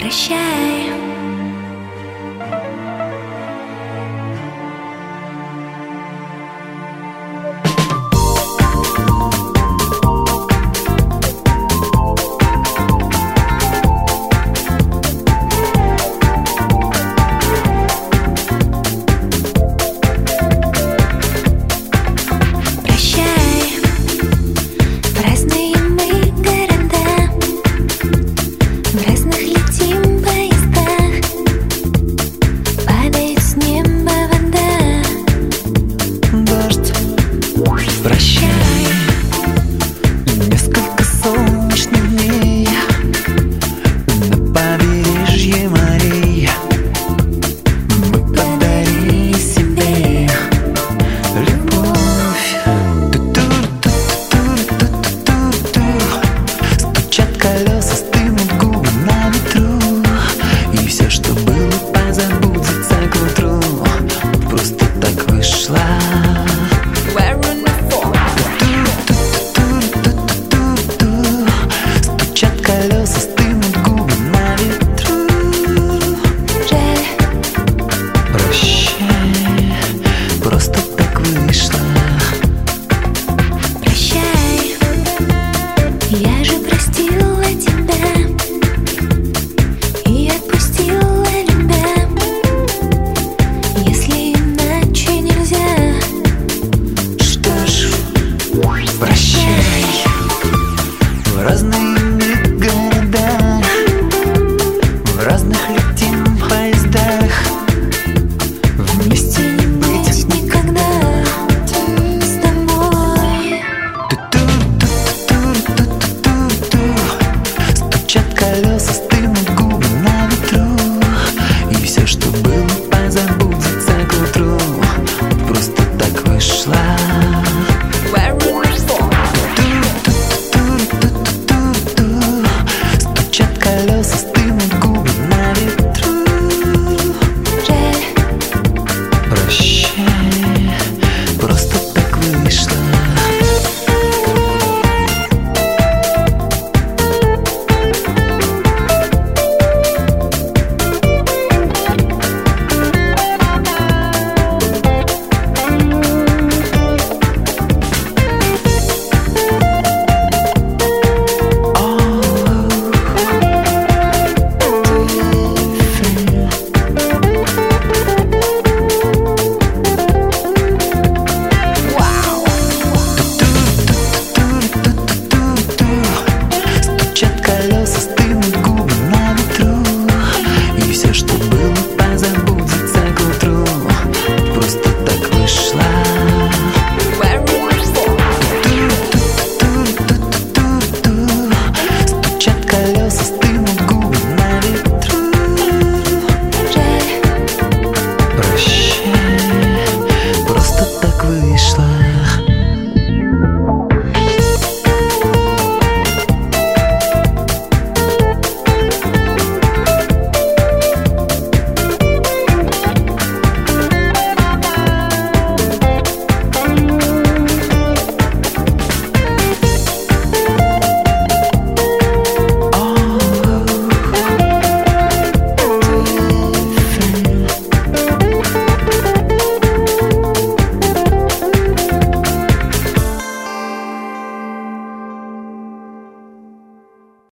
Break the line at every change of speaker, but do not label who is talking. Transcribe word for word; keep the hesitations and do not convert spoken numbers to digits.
Прощай.
Прощай, несколько солнечных дней на побережье морей. Мы подарили себе любовь. Ту-ту-ту-ту-ту-ту-ту. Стучат колеса, стынут губы на ветру, и все, что было, позабудется к утру. Просто так вышло. Колеса, стынут губы на ветру.
Жаль.
Прощай, просто так вышло.
Прощай, я же простила тебя и отпустила любя. Если иначе нельзя,
Что ж, прощай.